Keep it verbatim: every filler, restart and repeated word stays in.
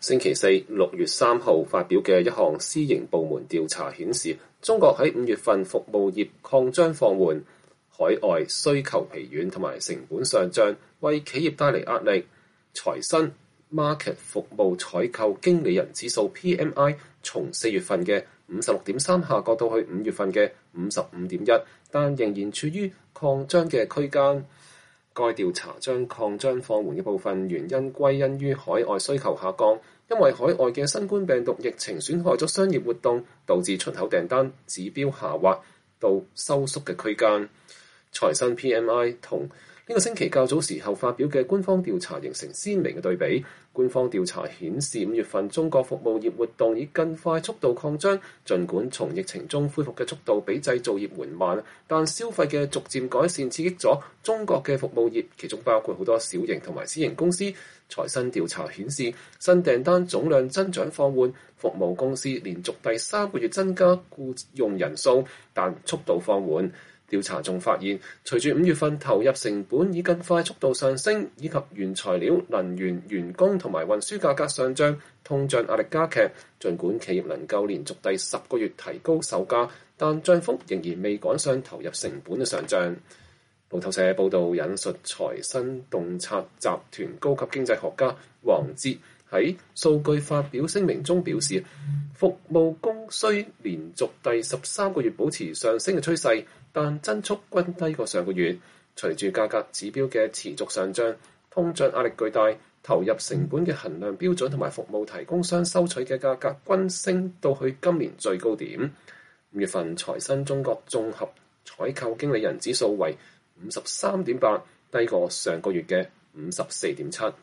星期四六月三號發表嘅一項私營部門調查顯示，中國喺五月份服務業擴張放緩，海外需求疲軟同埋成本上漲，為企業帶嚟壓力。財新 Market 服務採購經理人指數 P M I 從四月份嘅五十六點三下降到去五月份嘅五十五點一，但仍然處於擴張嘅區間。該調查將擴張放緩嘅部分原因歸因於海外需求下降，因為海外嘅新冠病毒疫情損害咗商業活動，導致出口訂單指標下滑到收縮嘅區間。財新 P M I 同呢個星期較早時候發表嘅官方調查形成鮮明嘅對比。官方調查顯示，五月份中國服務業活動以更快速度擴張，儘管從疫情中恢復嘅速度比製造業緩慢，但消費嘅逐漸改善刺激咗中國嘅服務業，其中包括好多小型同埋私營公司。財新調查顯示，新訂單總量增長放緩，服務公司連續第三個月增加僱用人數，但速度放緩。調查仲發現，隨住五月份投入成本以更快速度上升，以及原材料、能源、員工同埋運輸價格上漲，通脹壓力加劇。儘管企業能夠連續第十個月提高售價，但漲幅仍然未趕上投入成本嘅上漲。路透社報導引述財新洞察集團高級經濟學家黃哲喺數據發表聲明中表示，服務供需連續第十三個月保持上升嘅趨勢，但增速均低過上個月。隨住價格指標嘅持續上漲，通脹壓力巨大，投入成本嘅衡量標準同埋服務提供商收取嘅價格均升到去今年最高點。五月份財新中國綜合採購經理人指數為五十三點八，低過上個月嘅五十四點七。